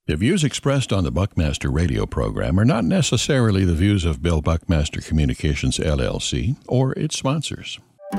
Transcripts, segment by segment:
The views expressed on the Buckmaster radio program are not necessarily the views of Bill Buckmaster Communications, LLC, or its sponsors.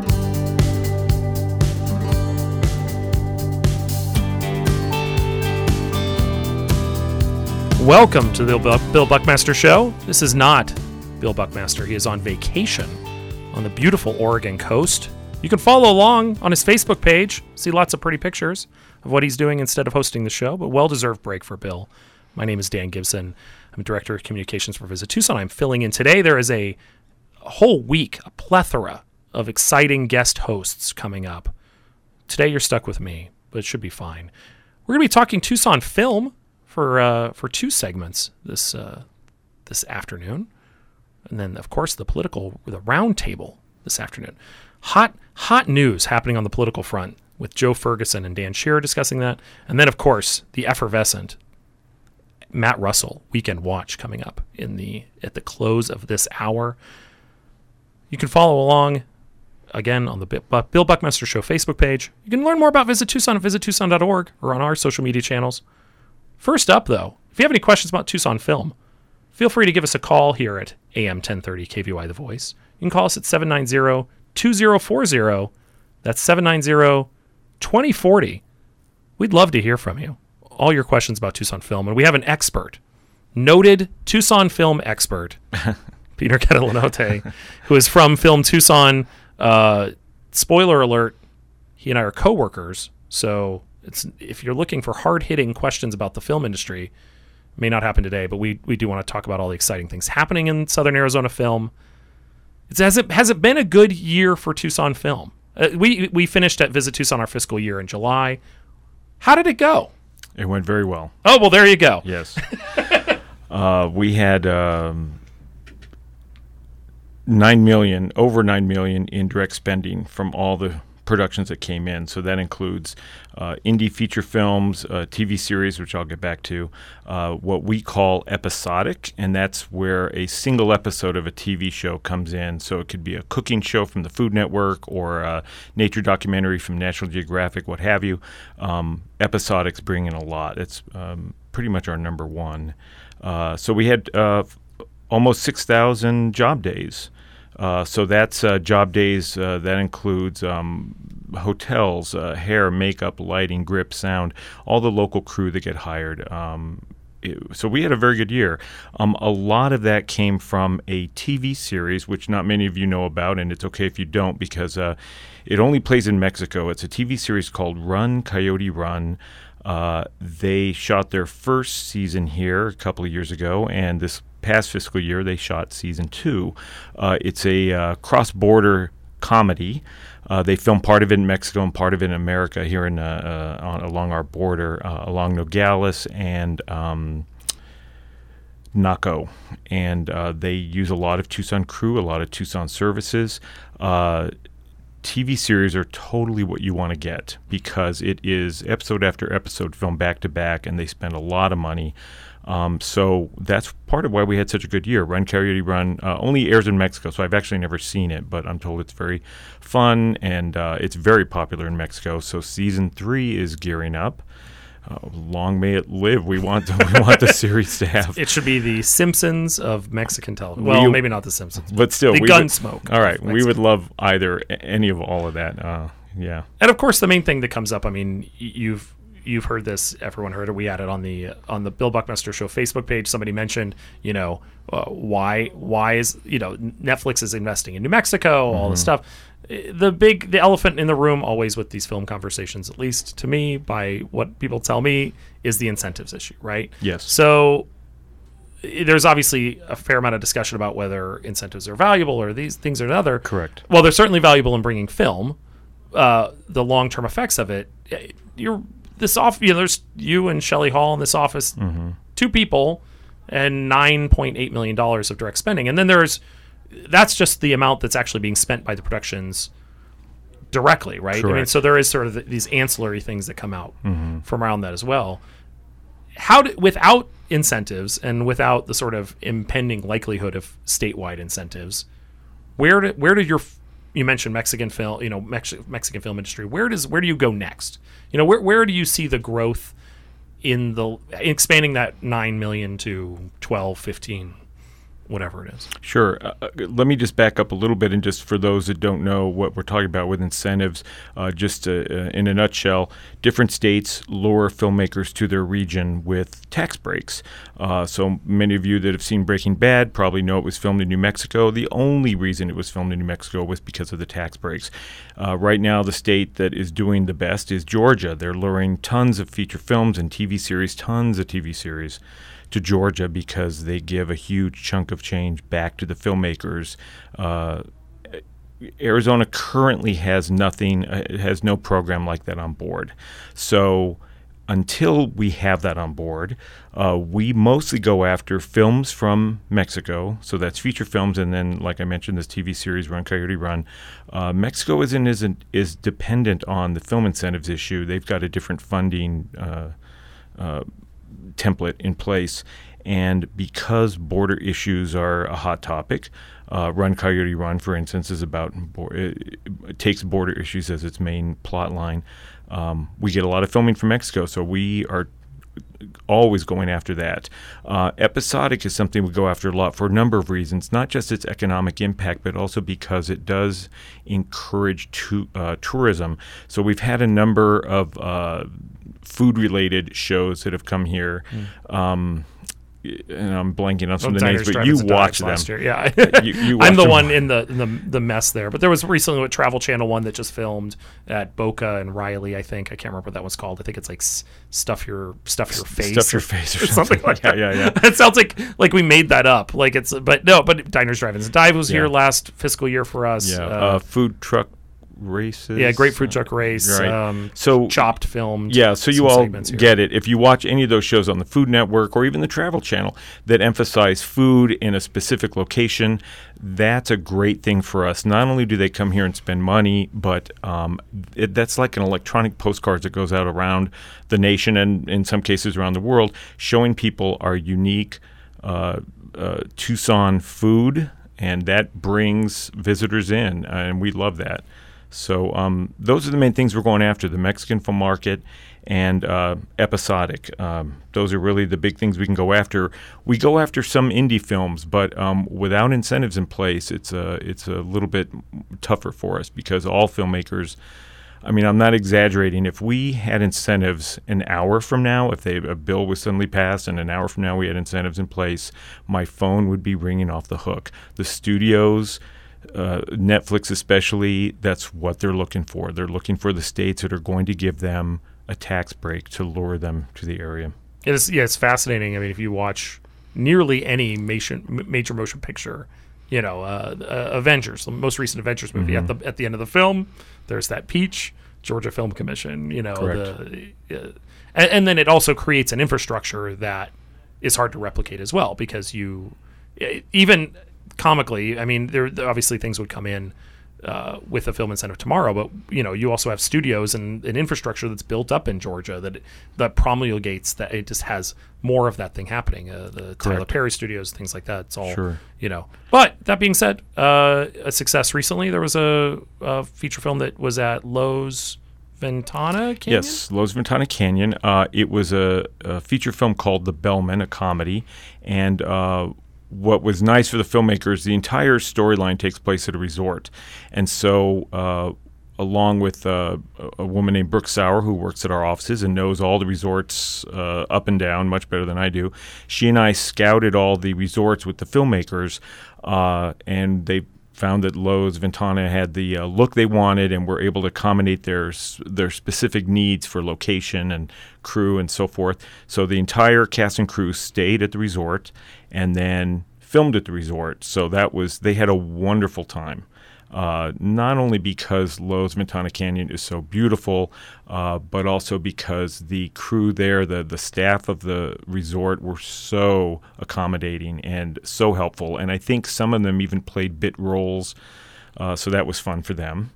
Welcome to the Bill Buckmaster Show. This is not Bill Buckmaster. He is on vacation on the beautiful Oregon coast. You can follow along on his Facebook page, see lots of pretty pictures of what he's doing instead of hosting the show, but well-deserved break for Bill. My name is Dan Gibson. I'm Director of Communications for Visit Tucson. I'm filling in today. There is a whole week, a plethora of exciting guest hosts coming up. Today you're stuck with me, but it should be fine. We're going to be talking Tucson film for two segments this afternoon, and then of course the roundtable this afternoon. Hot news happening on the political front with Joe Ferguson and Dan Shearer discussing that, and then of course the effervescent Matt Russell Weekend Watch coming up at the close of this hour. You can follow along again on the Bill Buckmaster Show Facebook page. You can learn more about Visit Tucson at visittucson.org or on our social media channels. First up, though, if you have any questions about Tucson film, feel free to give us a call here at AM 1030 KVY The Voice. You can call us at 790-2040. That's 790-2040. We'd love to hear from you. All your questions about Tucson film. And we have an expert, noted Tucson film expert, Peter Catalanote, who is from Film Tucson. Spoiler alert, he and I are co-workers, so if you're looking for hard-hitting questions about the film industry, it may not happen today, but we do want to talk about all the exciting things happening in Southern Arizona film. Has it been a good year for Tucson film? We finished at Visit Tucson our fiscal year in July. How did it go? It went very well. Oh, well, there you go. Yes. We had over $9 million in direct spending from all the productions that came in. So that includes indie feature films, TV series, which I'll get back to, what we call episodic, and that's where a single episode of a TV show comes in. So it could be a cooking show from the Food Network or a nature documentary from National Geographic, what have you. Episodics bring in a lot. It's pretty much our number one. So we had almost 6,000 job days. So that's job days. That includes hotels, hair, makeup, lighting, grip, sound, all the local crew that get hired. So we had a very good year. A lot of that came from a TV series, which not many of you know about, and it's okay if you don't because it only plays in Mexico. It's a TV series called Run, Coyote Run. They shot their first season here a couple of years ago, and this past fiscal year they shot season 2. It's a cross-border comedy. They filmed part of it in Mexico and part of it in America here along our border, along Nogales and Naco. And they use a lot of Tucson crew, a lot of Tucson services. TV series are totally what you want to get because it is episode after episode filmed back to back, and they spend a lot of money. So that's part of why we had such a good year. Run, Coyote Run only airs in Mexico, so I've actually never seen it, but I'm told it's very fun, and it's very popular in Mexico. So season 3 is gearing up. Long may it live. We want the series to have. It should be the Simpsons of Mexican television. Well, maybe not the Simpsons, but still, the Gunsmoke. All right, we would love any of all of that. Yeah, and of course, the main thing that comes up. I mean, you've heard this. Everyone heard it. We had it on the Bill Buckmaster Show Facebook page. Somebody mentioned, why is Netflix is investing in New Mexico, all this stuff. The elephant in the room always with these film conversations, at least to me, by what people tell me, is the incentives issue, right? Yes. So there's obviously a fair amount of discussion about whether incentives are valuable or these things or another. Correct. Well, they're certainly valuable in bringing film. The long-term effects of it, there's you and Shelley Hall in this office, 2 people, and $9.8 million of direct spending, and then that's just the amount that's actually being spent by the productions directly, right? Correct. I mean, so there is sort of these ancillary things that come out from around that as well. Without incentives and without the sort of impending likelihood of statewide incentives, where did you mentioned Mexican film, Mexican film industry. Where do you go next? Where do you see the growth expanding that 9 million to 12, 15, whatever it is. Sure. Let me just back up a little bit, and just for those that don't know what we're talking about with incentives, in a nutshell, different states lure filmmakers to their region with tax breaks. So many of you that have seen Breaking Bad probably know it was filmed in New Mexico. The only reason it was filmed in New Mexico was because of the tax breaks. Right now, the state that is doing the best is Georgia. They're luring tons of feature films and TV series, tons of TV series, to Georgia because they give a huge chunk of change back to the filmmakers. Arizona currently has nothing, has no program like that on board. So until we have that on board, we mostly go after films from Mexico. So that's feature films, and then, like I mentioned, this TV series, Run Coyote Run. Mexico is dependent on the film incentives issue. They've got a different funding template in place, and because border issues are a hot topic, Run Coyote Run, for instance, is about it takes border issues as its main plot line. We get a lot of filming from Mexico, so we are always going after that. Episodic is something we go after a lot for a number of reasons, not just its economic impact, but also because it does encourage tourism. So we've had a number of food-related shows that have come here. And I'm blanking on some of the names, but you watch them. Last year. Yeah, you I'm the them. one in the mess there. But there was recently a Travel Channel one that just filmed at Boca and Riley. I think I can't remember what that was called. I think it's like stuff your face, stuff your face, or something like that. Yeah. It sounds like we made that up. Like it's, but no. But Diners, Drive-Ins, and Dive was here last fiscal year for us. Yeah, food truck races. Yeah, grapefruit truck race. Right. So Chopped filmed. Yeah, so you all get it. If you watch any of those shows on the Food Network or even the Travel Channel that emphasize food in a specific location, that's a great thing for us. Not only do they come here and spend money, but that's like an electronic postcard that goes out around the nation and in some cases around the world, showing people our unique Tucson food, and that brings visitors in, and we love that. So those are the main things we're going after: the Mexican film market and episodic. Those are really the big things we can go after. We go after some indie films, but without incentives in place, it's a little bit tougher for us because all filmmakers. I mean, I'm not exaggerating. If we had incentives an hour from now, if a bill was suddenly passed and an hour from now we had incentives in place, my phone would be ringing off the hook. The studios, Netflix especially, that's what they're looking for. They're looking for the states that are going to give them a tax break to lure them to the area. It's fascinating. I mean, if you watch nearly any major motion picture, Avengers, the most recent Avengers movie, at the end of the film, there's that peach, Georgia Film Commission, and then it also creates an infrastructure that is hard to replicate as well, because even comically, I mean, there obviously things would come in with a film incentive tomorrow, but you also have studios and an infrastructure that's built up in Georgia that promulgates that it just has more of that thing happening. The Tyler Perry Studios, things like that. It's all But that being said, a success recently. There was a feature film that was at Lowe's Ventana Canyon? Yes, Lowe's Ventana Canyon. It was a feature film called The Bellman, a comedy, and what was nice for the filmmakers, the entire storyline takes place at a resort. And so along with a woman named Brooke Sauer, who works at our offices and knows all the resorts up and down much better than I do, she and I scouted all the resorts with the filmmakers, and they found that Lowe's Ventana had the look they wanted and were able to accommodate their specific needs for location and crew and so forth. So the entire cast and crew stayed at the resort and then filmed at the resort. So they had a wonderful time. Not only because Lowe's Ventana Canyon is so beautiful, but also because the crew there, the staff of the resort were so accommodating and so helpful. And I think some of them even played bit roles, so that was fun for them.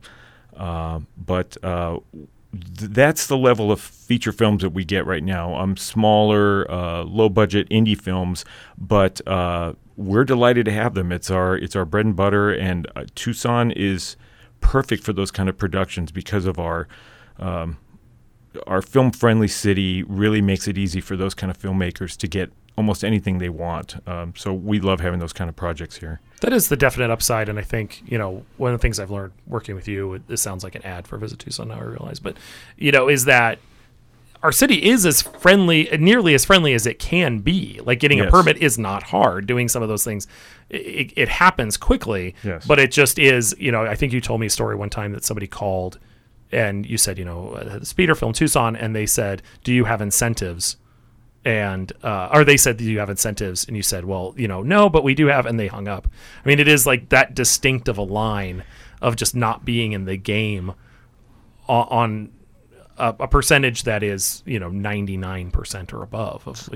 But that's the level of feature films that we get right now. Smaller, low-budget indie films, but we're delighted to have them. It's our bread and butter, and Tucson is perfect for those kind of productions because of our our film-friendly city really makes it easy for those kind of filmmakers to get almost anything they want. So we love having those kind of projects here. That is the definite upside, and I think, one of the things I've learned working with you, this sounds like an ad for Visit Tucson now, I realize, but, is that our city is as friendly, nearly as friendly as it can be. Like getting a permit is not hard. Doing some of those things, it happens quickly, but it just is, I think you told me a story one time that somebody called and you said, the Speeder Film Tucson, and they said, do you have incentives? And or they said, do you have incentives? And you said, well, no, but we do have, and they hung up. I mean, it is like that distinct of a line of just not being in the game on a percentage that is 99% or above of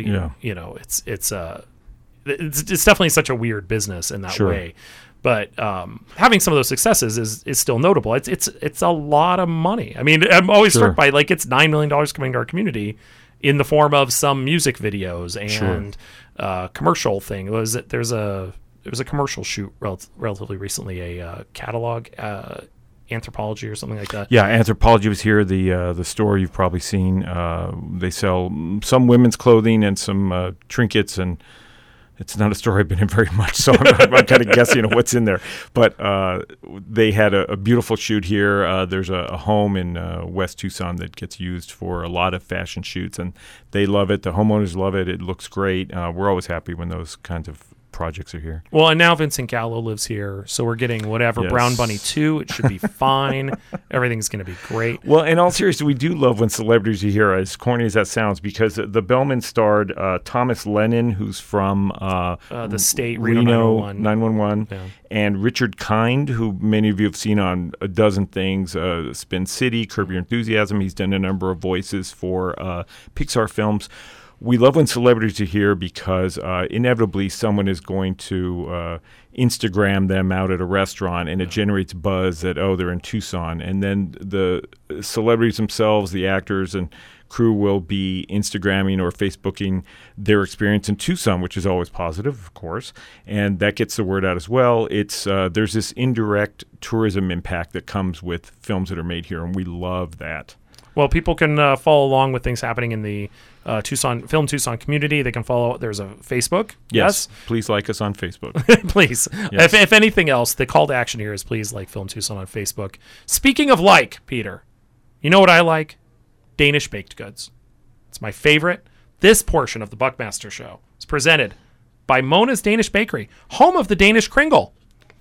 it's definitely such a weird business in that way. But having some of those successes is still notable. It's a lot of money. I mean, I'm always struck by it's $9 million coming to our community in the form of some music videos and commercial thing. There was a commercial shoot relatively recently, a catalog. Anthropology or something like that. Yeah, Anthropology was here. The store you've probably seen. They sell some women's clothing and some trinkets, and it's not a store I've been in very much, so I'm kind of guessing what's in there. But they had a beautiful shoot here. There's a home in West Tucson that gets used for a lot of fashion shoots, and they love it. The homeowners love it. It looks great. We're always happy when those kinds of projects are here. Well, and now Vincent Gallo lives here, so we're getting whatever. Brown Bunny 2, it should be fine. Everything's going to be great. Well, in all seriousness, we do love when celebrities are here, as corny as that sounds, because the Bellman starred Thomas Lennon, who's from the state Reno 911, and Richard Kind, who many of you have seen on a dozen things, Spin City, Curb Your Enthusiasm. He's done a number of voices for Pixar films. We love when celebrities are here because inevitably someone is going to Instagram them out at a restaurant, and it generates buzz that, they're in Tucson. And then the celebrities themselves, the actors and crew, will be Instagramming or Facebooking their experience in Tucson, which is always positive, of course. And that gets the word out as well. It's there's this indirect tourism impact that comes with films that are made here, and we love that. Well, people can follow along with things happening in the Film Tucson community. They can follow. There's a Facebook. Yes. Please like us on Facebook. Please. Yes. If anything else, the call to action here is please like Film Tucson on Facebook. Speaking of Peter, you know what I like? Danish baked goods. It's my favorite. This portion of the Buckmaster Show is presented by Mona's Danish Bakery, home of the Danish Kringle.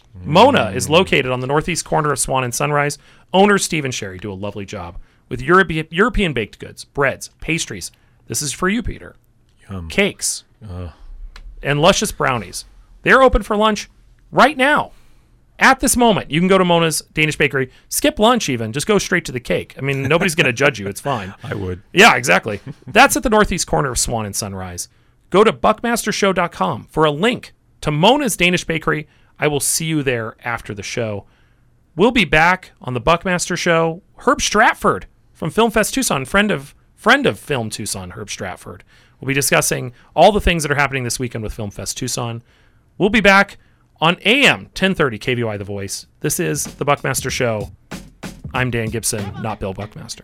Mona is located on the northeast corner of Swan and Sunrise. Owner Steve and Sherry do a lovely job with European baked goods, breads, pastries. This is for you, Peter. Yum. Cakes and luscious brownies. They're open for lunch right now. At this moment, you can go to Mona's Danish Bakery, skip lunch even, just go straight to the cake. I mean, nobody's going to judge you. It's fine. I would. Yeah, exactly. That's at the northeast corner of Swan and Sunrise. Go to buckmastershow.com for a link to Mona's Danish Bakery. I will see you there after the show. We'll be back on the Buckmaster Show. Herb Stratford from Film Fest Tucson, friend of Film Tucson, Herb Stratford. We'll be discussing all the things that are happening this weekend with Film Fest Tucson. We'll be back on AM 1030 KVOI The Voice. This is the Buckmaster Show. I'm Dan Gibson, not Bill Buckmaster.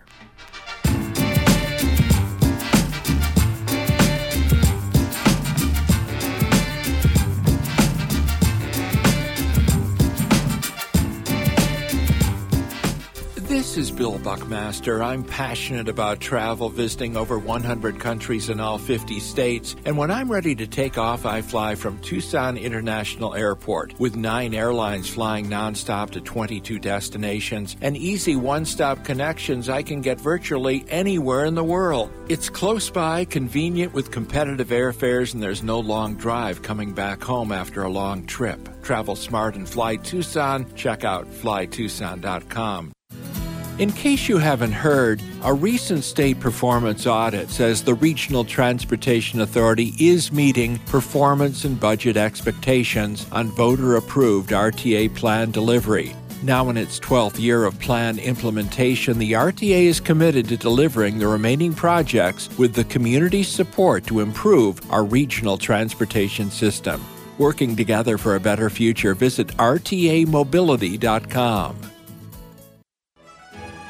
This is Bill Buckmaster. I'm passionate about travel, visiting over 100 countries in all 50 states. And when I'm ready to take off, I fly from Tucson International Airport. With 9 airlines flying nonstop to 22 destinations and easy one-stop connections, I can get virtually anywhere in the world. It's close by, convenient with competitive airfares, and there's no long drive coming back home after a long trip. Travel smart and fly Tucson. Check out flytucson.com. In case you haven't heard, a recent state performance audit says the Regional Transportation Authority is meeting performance and budget expectations on voter-approved RTA plan delivery. Now in its 12th year of plan implementation, the RTA is committed to delivering the remaining projects with the community's support to improve our regional transportation system. Working together for a better future, visit rtamobility.com.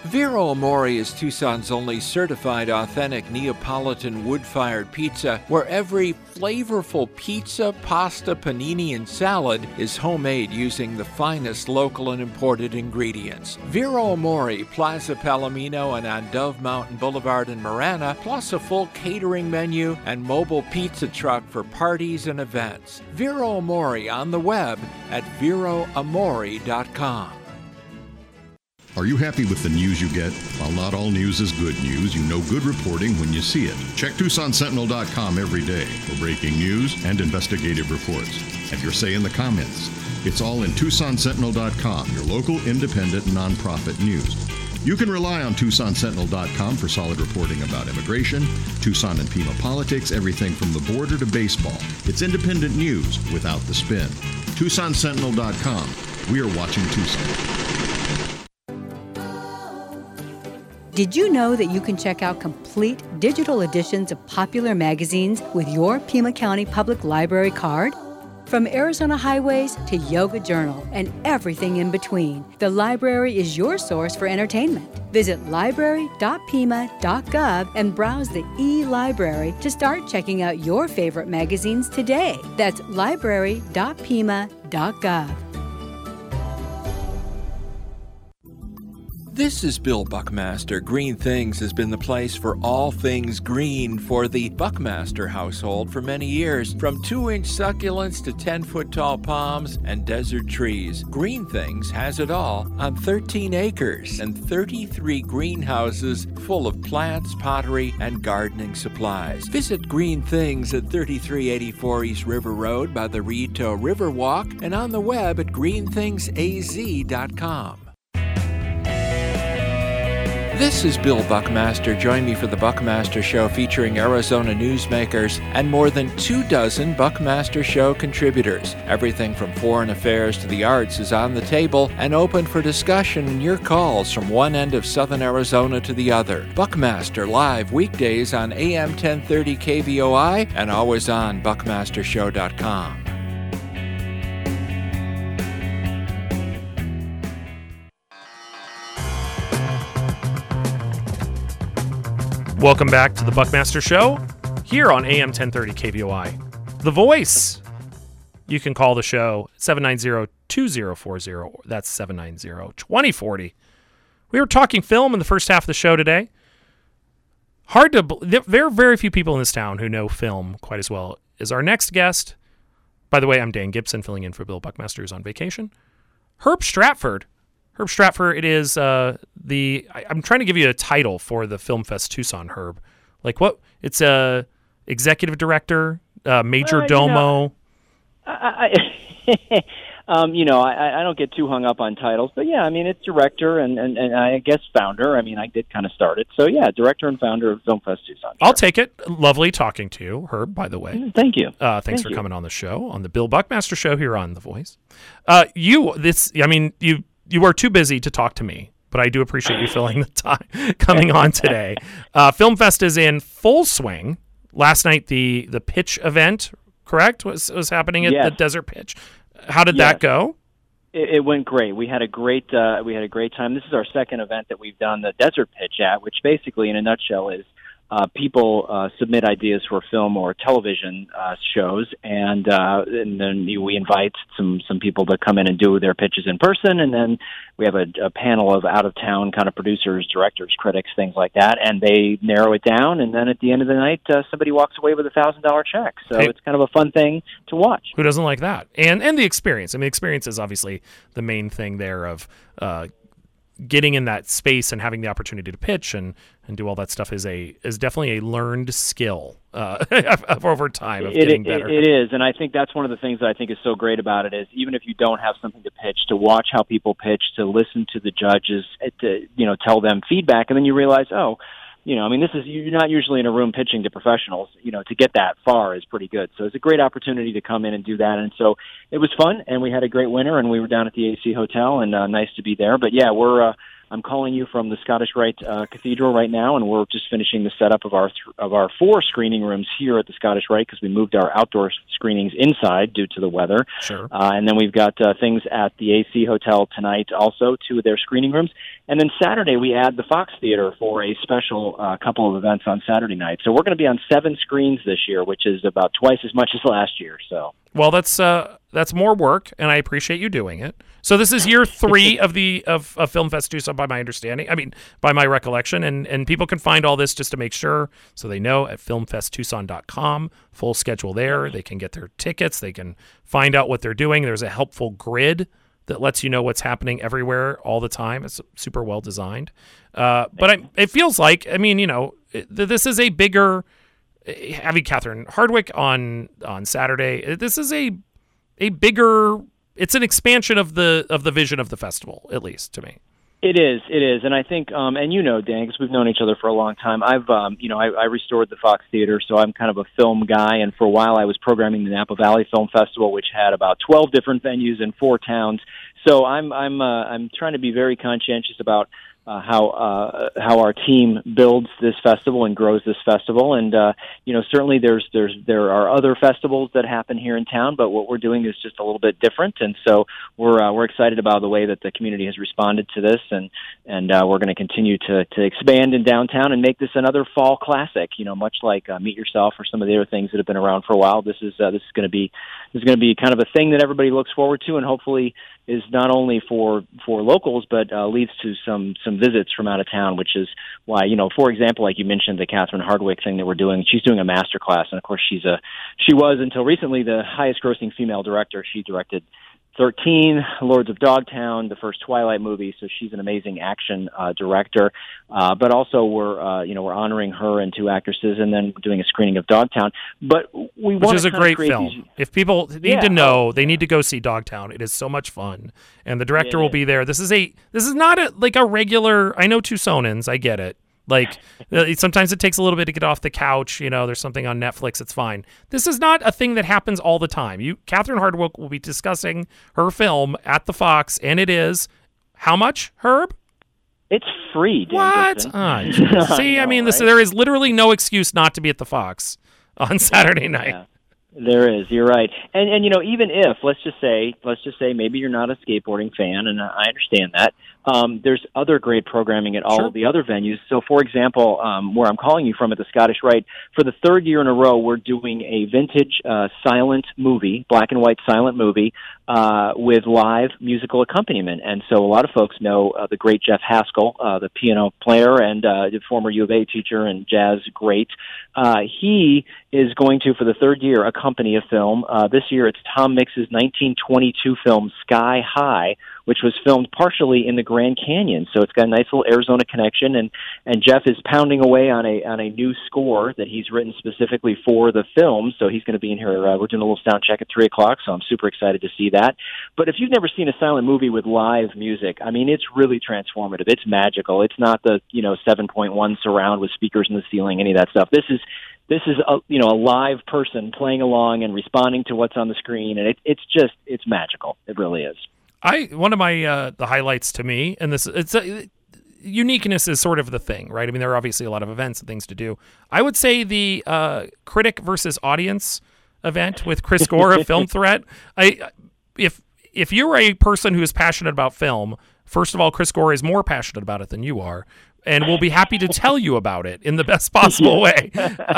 Vero Amore is Tucson's only certified authentic Neapolitan wood-fired pizza, where every flavorful pizza, pasta, panini, and salad is homemade using the finest local and imported ingredients. Vero Amore, Plaza Palomino, and on Dove Mountain Boulevard in Marana, plus a full catering menu and mobile pizza truck for parties and events. Vero Amore on the web at veroamore.com. Are you happy with the news you get? While not all news is good news, you know good reporting when you see it. Check TucsonSentinel.com every day for breaking news and investigative reports. Have your say in the comments. It's all in TucsonSentinel.com, your local independent nonprofit news. You can rely on TucsonSentinel.com for solid reporting about immigration, Tucson and Pima politics, everything from the border to baseball. It's independent news without the spin. TucsonSentinel.com. We are watching Tucson. Did you know that you can check out complete digital editions of popular magazines with your Pima County Public Library card? From Arizona Highways to Yoga Journal and everything in between, the library is your source for entertainment. Visit library.pima.gov and browse the e-library to start checking out your favorite magazines today. That's library.pima.gov. This is Bill Buckmaster. Green Things has been the place for all things green for the Buckmaster household for many years. From 2-inch succulents to 10-foot tall palms and desert trees, Green Things has it all on 13 acres and 33 greenhouses full of plants, pottery, and gardening supplies. Visit Green Things at 3384 East River Road by the Rito Riverwalk and on the web at greenthingsaz.com. This is Bill Buckmaster. Join me for the Buckmaster Show featuring Arizona newsmakers and more than 24 Buckmaster Show contributors. Everything from foreign affairs to the arts is on the table and open for discussion and your calls from one end of southern Arizona to the other. Buckmaster live weekdays on AM 1030 KVOI and always on buckmastershow.com. Welcome back to the Buckmaster Show here on AM 1030 KVOI. The Voice. You can call the show 790-2040. That's 790-2040. We were talking film in the first half of the show today. There are very few people in this town who know film quite as well as our next guest. By the way, I'm Dan Gibson, filling in for Bill Buckmaster, who's on vacation. Herb Stratford. Herb Stratford, it is I'm trying to give you a title for the Film Fest Tucson, Herb. Like what? It's a executive director, major domo. I don't get too hung up on titles, but yeah, I mean, it's director and I guess founder. I mean, I did kind of start it. So yeah, director and founder of Film Fest Tucson. Sure. I'll take it. Lovely talking to you, Herb, by the way. Thank you. Thanks for coming on the show, on the Bill Buckmaster Show here on The Voice. You are too busy to talk to me, but I do appreciate you filling the time coming on today. Film Fest is in full swing. Last night, the pitch event, correct, was happening at the Desert Pitch. How did that go? It went great. We had a great time. This is our second event that we've done the Desert Pitch at, which basically, in a nutshell, is people submit ideas for film or television shows, and then we invite some people to come in and do their pitches in person, and then we have a panel of out-of-town kind of producers, directors, critics, things like that, and they narrow it down, and then at the end of the night, somebody walks away with a $1,000 check. So it's kind of a fun thing to watch. Who doesn't like that? And the experience. I mean, experience is obviously the main thing there of getting in that space and having the opportunity to pitch and do all that stuff is definitely a learned skill over time of getting better. It is, and I think that's one of the things that I think is so great about it is even if you don't have something to pitch, to watch how people pitch, to listen to the judges, to tell them feedback, and then you realize, you're not usually in a room pitching to professionals. To get that far is pretty good. So it's a great opportunity to come in and do that. And so it was fun, and we had a great winner, and we were down at the AC Hotel, and nice to be there. But yeah, I'm calling you from the Scottish Rite Cathedral right now, and we're just finishing the setup of our 4 screening rooms here at the Scottish Rite because we moved our outdoor screenings inside due to the weather. Sure. And then we've got things at the AC Hotel tonight also, 2 of their screening rooms. And then Saturday we add the Fox Theater for a special couple of events on Saturday night. So we're going to be on 7 screens this year, which is about twice as much as last year. So. Well, that's more work, and I appreciate you doing it. So this is year 3 of Film Fest Tucson, by my understanding. I mean, by my recollection, and people can find all this just to make sure, so they know at filmfesttucson.com. Full schedule there. They can get their tickets. They can find out what they're doing. There's a helpful grid that lets you know what's happening everywhere all the time. It's super well designed. But it feels like, I mean, this is a bigger. Having Catherine Hardwicke on Saturday, this is a bigger. It's an expansion of the vision of the festival, at least to me. It is, and I think, and Dan, because we've known each other for a long time. I restored the Fox Theater, so I'm kind of a film guy. And for a while, I was programming the Napa Valley Film Festival, which had about 12 different venues in 4 towns. So I'm trying to be very conscientious about how our team builds this festival and grows this festival. And certainly there are other festivals that happen here in town, but what we're doing is just a little bit different. And so we're excited about the way that the community has responded to this, and we're going to continue to expand in downtown and make this another fall classic. Much like Meet Yourself or some of the other things that have been around for a while. This is going to be kind of a thing that everybody looks forward to, and hopefully is not only for locals, but leads to some visits from out of town, which is why, for example, like you mentioned, the Catherine Hardwicke thing that we're doing, she's doing a master class, and of course she was until recently the highest grossing female director. She directed 13, Lords of Dogtown, the first Twilight movie, so she's an amazing action director. But also we're honoring her and 2 actresses, and then doing a screening of Dogtown. But which is a great film. If people need to know, they need to go see Dogtown. It is so much fun, and the director will be there. This is not a regular. I know Tucsonans, I get it. Like, sometimes it takes a little bit to get off the couch. There's something on Netflix. It's fine. This is not a thing that happens all the time. Catherine Hardwicke will be discussing her film at the Fox, and it is how much, Herb? It's free. Dan what? See, I mean, there is literally no excuse not to be at the Fox on Saturday night. Yeah. There is. You're right. And even if let's just say maybe you're not a skateboarding fan, and I understand that. There's other great programming at all of the other venues. So, for example, where I'm calling you from at the Scottish Rite, for the 3rd year in a row, we're doing a vintage silent movie, black and white silent movie, with live musical accompaniment. And so a lot of folks know the great Jeff Haskell, the piano player and the former U of A teacher and jazz great. He is going to, for the 3rd year, accompany a film. This year it's Tom Mix's 1922 film Sky High, which was filmed partially in the Grand Canyon. So it's got a nice little Arizona connection, and Jeff is pounding away on a new score that he's written specifically for the film. So he's going to be in here. We're doing a little sound check at 3:00, so I'm super excited to see that. But if you've never seen a silent movie with live music, I mean, it's really transformative. It's magical. It's not the 7.1 surround with speakers in the ceiling, any of that stuff. This is a live person playing along and responding to what's on the screen, and it's magical. It really is. One of my the highlights to me, and uniqueness is sort of the thing, right? I mean, there are obviously a lot of events and things to do. I would say the critic versus audience event with Chris Gore of Film Threat. If you're a person who is passionate about film, first of all, Chris Gore is more passionate about it than you are, and will be happy to tell you about it in the best possible way.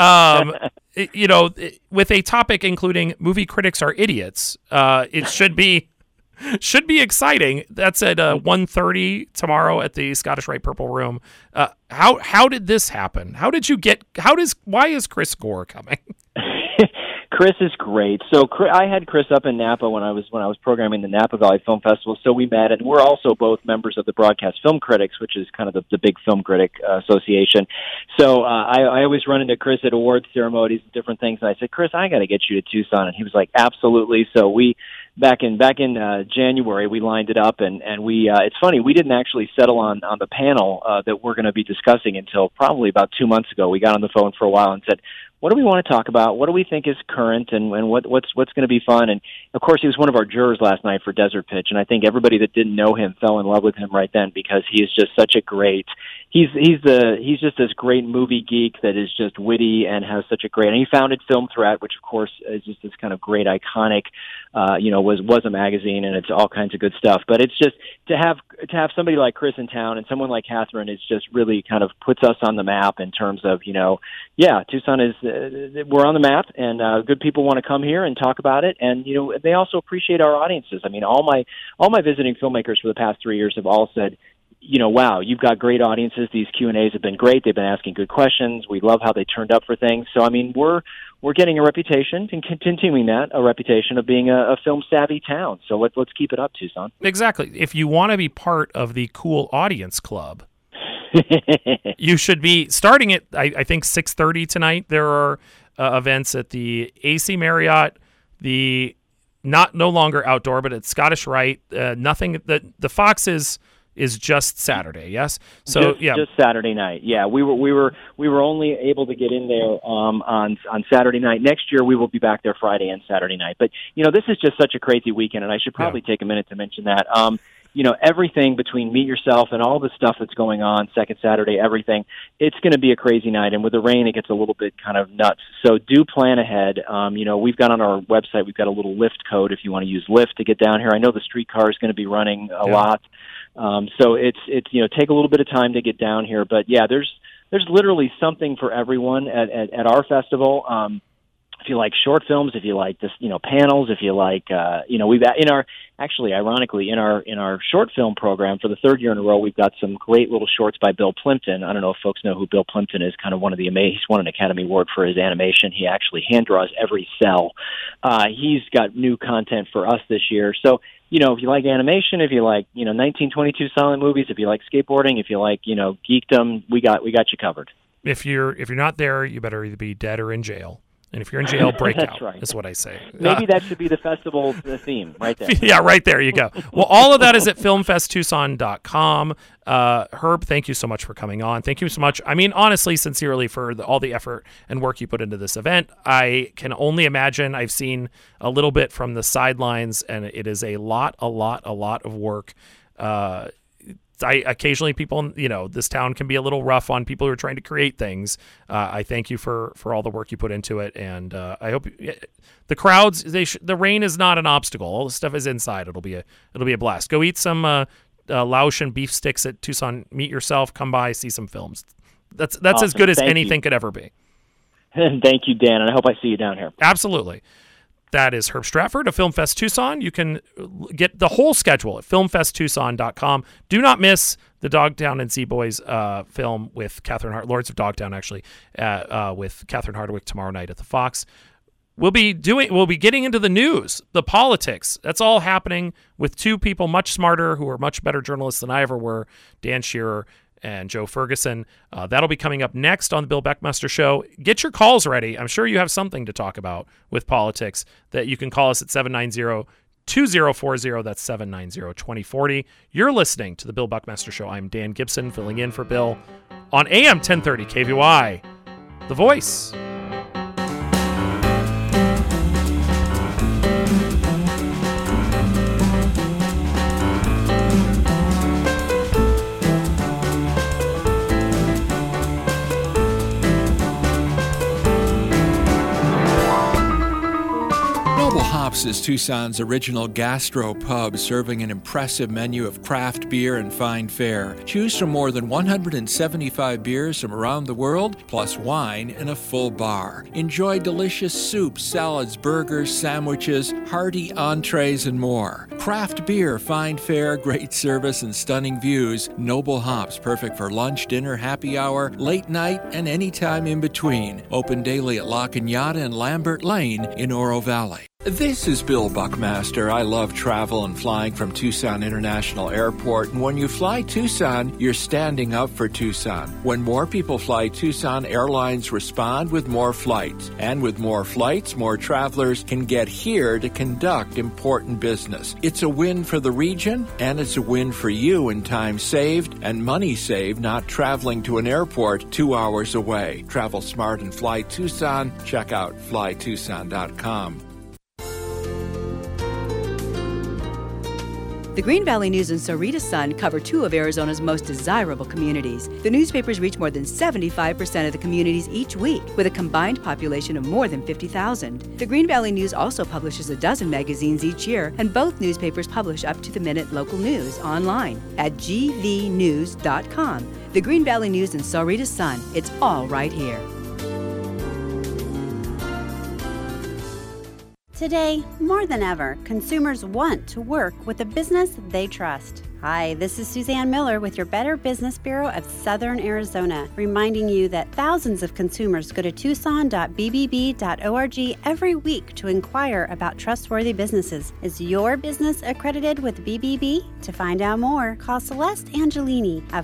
With a topic including movie critics are idiots, it should be exciting. That's at 1:30 tomorrow at the Scottish Rite Purple Room. How did this happen? Why is Chris Gore coming? Chris is great. So I had Chris up in Napa when I was programming the Napa Valley Film Festival. So we met, and we're also both members of the Broadcast Film Critics, which is kind of the big film critic association. So I always run into Chris at awards ceremonies and different things, and I said, Chris, I got to get you to Tucson, and he was like, absolutely. So back in January, we lined it up, and we it's funny, we didn't actually settle on the panel that we're going to be discussing until probably about 2 months ago. We got on the phone for a while and said, what do we want to talk about? What do we think is current, and what's going to be fun? And of course, he was one of our jurors last night for Desert Pitch, and I think everybody that didn't know him fell in love with him right then, because he is just such a great. He's just this great movie geek that is just witty and has such a great. And he founded Film Threat, which of course is just this kind of great iconic, was a magazine, and it's all kinds of good stuff. But it's just to have somebody like Chris in town and someone like Catherine is just really kind of puts us on the map in terms of Tucson is we're on the map, and good people want to come here and talk about it, and they also appreciate our audiences. I mean, all my visiting filmmakers for the past 3 years have all said, wow, you've got great audiences. These Q&As have been great. They've been asking good questions. We love how they turned up for things. So, I mean, we're getting a reputation and continuing a reputation of being a film-savvy town. So let's keep it up, Tucson. Exactly. If you want to be part of the cool audience club, you should be starting at, I think, 6:30 tonight. There are events at the AC Marriott, the no longer outdoor, but it's Scottish Rite. Nothing that the Fox is just Saturday, yes. So just Saturday night. Yeah, we were only able to get in there on Saturday night. Next year we will be back there Friday and Saturday night. But this is just such a crazy weekend, and I should probably take a minute to mention that. Everything between Meet Yourself and all the stuff that's going on, Second Saturday, everything, it's going to be a crazy night. And with the rain, it gets a little bit kind of nuts. So do plan ahead. We've got on our website, we've got a little Lyft code if you want to use Lyft to get down here. I know the streetcar is going to be running a lot. So it's take a little bit of time to get down here. But, yeah, there's literally something for everyone at our festival. If you like short films, if you like this, panels, if you like, we've ironically in our short film program for the third year in a row, we've got some great little shorts by Bill Plimpton. I don't know if folks know who Bill Plimpton is. Kind of one of the he's won an Academy Award for his animation. He actually hand draws every cell. He's got new content for us this year. So, if you like animation, if you like, 1922 silent movies, if you like skateboarding, if you like, geekdom, we got you covered. If you're not there, you better either be dead or in jail. And if you're in jail, break That's out, right. is what I say. Maybe that should be the festival theme right there. Yeah, right there you go. Well, all of that is at filmfesttucson.com. Herb, thank you so much for coming on. Thank you so much. I mean, honestly, sincerely, for all the effort and work you put into this event. I can only imagine. I've seen a little bit from the sidelines, and it is a lot of work. I occasionally people, this town can be a little rough on people who are trying to create things. I thank you for all the work you put into it, and I hope the crowds. The rain is not an obstacle. All the stuff is inside. It'll be a blast. Go eat some Laotian beef sticks at Tucson. Meet Yourself. Come by, see some films. That's awesome. As good as anything could ever be. Thank you, Dan, and I hope I see you down here. Absolutely. That is Herb Stratford of Film Fest Tucson. You can get the whole schedule at filmfesttucson.com. Do not miss the Dogtown and Sea Boys film with Catherine Lords of Dogtown, actually, with Catherine Hardwicke tomorrow night at the Fox. We'll be getting into the news, the politics. That's all happening with two people much smarter who are much better journalists than I ever were, Dan Shearer and Joe Ferguson. That'll be coming up next on the Bill Buckmaster Show. Get your calls ready. I'm sure you have something to talk about with politics that you can call us at 790-2040. That's 790-2040. You're listening to the Bill Buckmaster Show. I'm Dan Gibson, filling in for Bill on AM 1030 KVY, The Voice. Hops is Tucson's original gastro pub, serving an impressive menu of craft beer and fine fare. Choose from more than 175 beers from around the world, plus wine and a full bar. Enjoy delicious soups, salads, burgers, sandwiches, hearty entrees, and more. Craft beer, fine fare, great service, and stunning views. Noble Hops, perfect for lunch, dinner, happy hour, late night, and any time in between. Open daily at La Cañada and Lambert Lane in Oro Valley. This is Bill Buckmaster. I love travel and flying from Tucson International Airport. And when you fly Tucson, you're standing up for Tucson. When more people fly Tucson, airlines respond with more flights. And with more flights, more travelers can get here to conduct important business. It's a win for the region, and it's a win for you in time saved and money saved not traveling to an airport 2 hours away. Travel smart and fly Tucson. Check out flytucson.com. The Green Valley News and Sarita Sun cover two of Arizona's most desirable communities. The newspapers reach more than 75% of the communities each week, with a combined population of more than 50,000. The Green Valley News also publishes a dozen magazines each year, and both newspapers publish up-to-the-minute local news online at gvnews.com. The Green Valley News and Sarita Sun, it's all right here. Today, more than ever, consumers want to work with a business they trust. Hi, this is Suzanne Miller with your Better Business Bureau of Southern Arizona, reminding you that thousands of consumers go to tucson.bbb.org every week to inquire about trustworthy businesses. Is your business accredited with BBB? To find out more, call Celeste Angelini at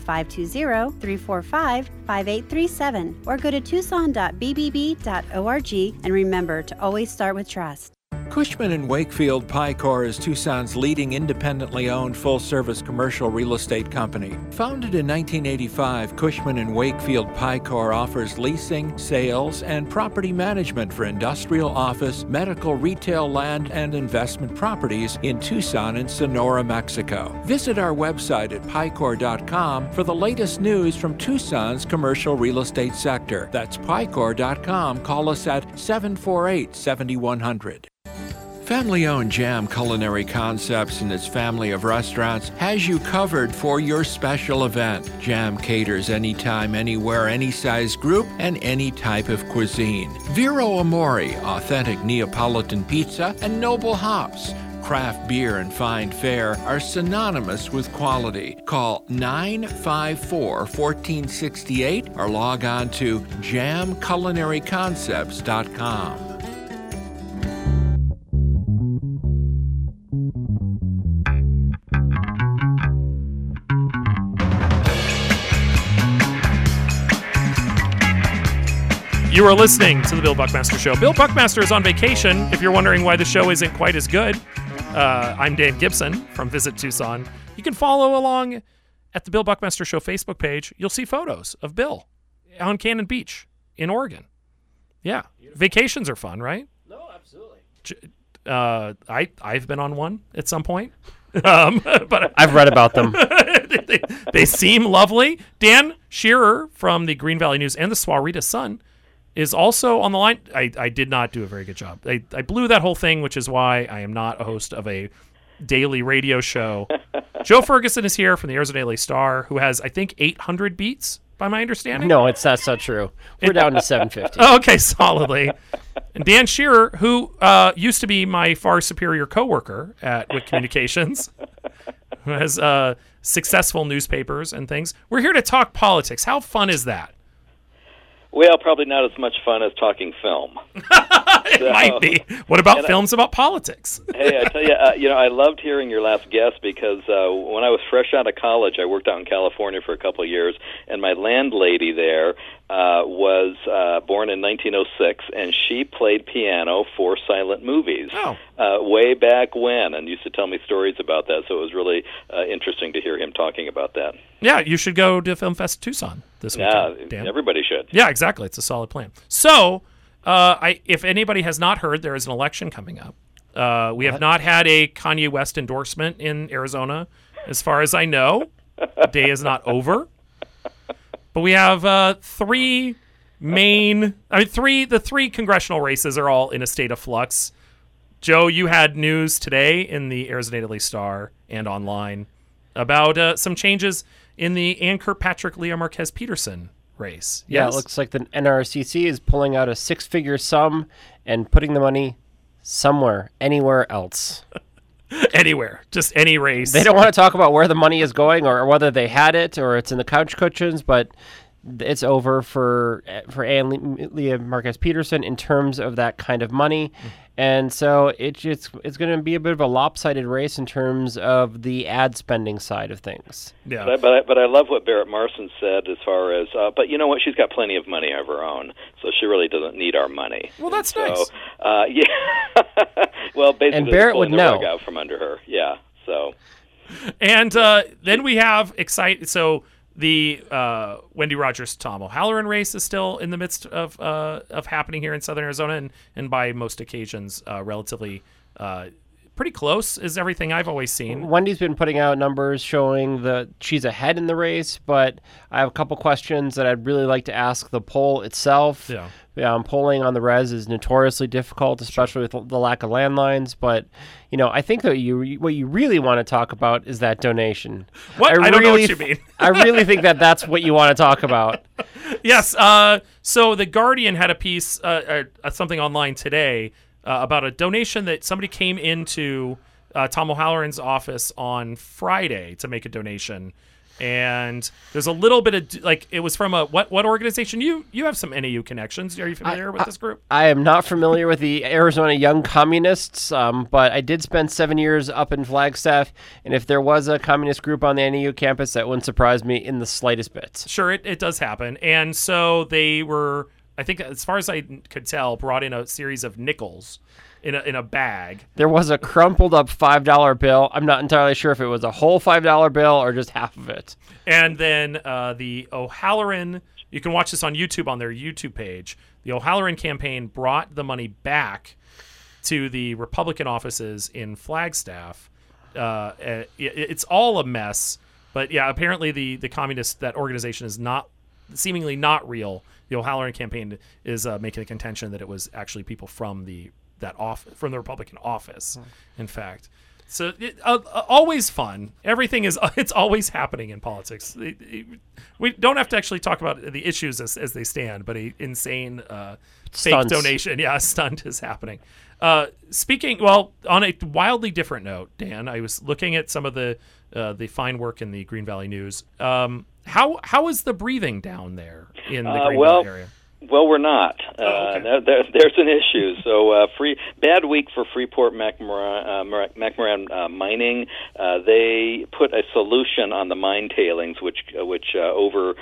520-345-5837 or go to tucson.bbb.org, and remember to always start with trust. Cushman & Wakefield Picor is Tucson's leading independently owned full-service commercial real estate company. Founded in 1985, Cushman & Wakefield Picor offers leasing, sales, and property management for industrial, office, medical, retail, land, and investment properties in Tucson and Sonora, Mexico. Visit our website at picor.com for the latest news from Tucson's commercial real estate sector. That's picor.com. Call us at 748-7100. Family-owned Jam Culinary Concepts and its family of restaurants has you covered for your special event. Jam caters anytime, anywhere, any size group, and any type of cuisine. Vero Amore, authentic Neapolitan pizza, and Noble Hops. Craft beer and fine fare are synonymous with quality. Call 954-1468 or log on to jamculinaryconcepts.com. You are listening to the Bill Buckmaster Show. Bill Buckmaster is on vacation. If you're wondering why the show isn't quite as good, I'm Dave Gibson from Visit Tucson. You can follow along at the Bill Buckmaster Show Facebook page. You'll see photos of Bill on Cannon Beach in Oregon. Yeah. Beautiful. Vacations are fun, right? No, absolutely. I've been on one at some point. But I've read about them. they seem lovely. Dan Shearer from the Green Valley News and the Sahuarita Sun is also on the line. I did not do a very good job. I blew that whole thing, which is why I am not a host of a daily radio show. Joe Ferguson is here from the Arizona Daily Star, who has, I think, 800 beats, by my understanding. No, it's not so true. We're down to 750. Okay, solidly. And Dan Shearer, who used to be my far superior coworker at WIC Communications, who has successful newspapers and things. We're here to talk politics. How fun is that? Well, probably not as much fun as talking film. It might be. What about films about politics? Hey, I tell you, I loved hearing your last guest because when I was fresh out of college, I worked out in California for a couple of years, and my landlady there was born in 1906, and she played piano for silent movies way back when, and used to tell me stories about that, so it was really interesting to hear him talking about that. Yeah, you should go to Film Fest Tucson this weekend, Dan. Everybody should. Yeah, exactly. It's a solid plan. So, if anybody has not heard, there is an election coming up. We have not had a Kanye West endorsement in Arizona, as far as I know. The day is not over. But we have three congressional races are all in a state of flux. Joe, you had news today in the Arizona Daily Star and online about some changes in the Ann Kirkpatrick-Leo Marquez-Peterson race. Yeah, Yes? it looks like the NRCC is pulling out a six-figure sum and putting the money somewhere, anywhere else. Anywhere, just any race. They don't want to talk about where the money is going or whether they had it or it's in the couch cushions, but it's over for Leah Marquez Peterson in terms of that kind of money. And so it's going to be a bit of a lopsided race in terms of the ad spending side of things. Yeah. But I love what Barrett Marson said as far as, but you know what? She's got plenty of money of her own, so she really doesn't need our money. Well, that's nice. Yeah. Well, basically, and Barrett would the know. rug out from under her. Yeah. So. And then we have So the Wendy Rogers Tom O'Halloran race is still in the midst of happening here in Southern Arizona, and by most occasions relatively pretty close is everything I've always seen. Wendy's been putting out numbers showing that she's ahead in the race, but I have a couple questions that I'd really like to ask the poll itself. Polling on the res is notoriously difficult, especially with the lack of landlines. But I think that what you really want to talk about is that donation. What? I don't know what you mean. I really think that's what you want to talk about. Yes. So the Guardian had a piece, something online today about a donation that somebody came into Tom O'Halloran's office on Friday to make a donation. And there's a little bit of it was from a what organization? You have some NAU connections. Are you familiar with this group? I am not familiar with the Arizona Young Communists, but I did spend 7 years up in Flagstaff, and if there was a communist group on the NAU campus, that wouldn't surprise me in the slightest bit. Sure, it does happen. And so they were, I think, as far as I could tell, brought in a series of nickels in a bag. There was a crumpled up $5 bill. I'm not entirely sure if it was a whole $5 bill or just half of it. And then the O'Halloran, you can watch this on YouTube on their YouTube page. The O'Halloran campaign brought the money back to the Republican offices in Flagstaff. It's all a mess, but yeah, apparently the communist, that organization is seemingly not real. The O'Halloran campaign is making the contention that it was actually people from the Republican office, in fact. So always fun. Everything it's always happening in politics. We don't have to actually talk about the issues as they stand, but an insane fake donation, stunt is happening. On a wildly different note, Dan, I was looking at some of the fine work in the Green Valley News. How is the breathing down there in the Green Valley area? Well, we're not. Okay. There's an issue. So, bad week for Freeport McMoran Mining. They put a solution on the mine tailings, which hover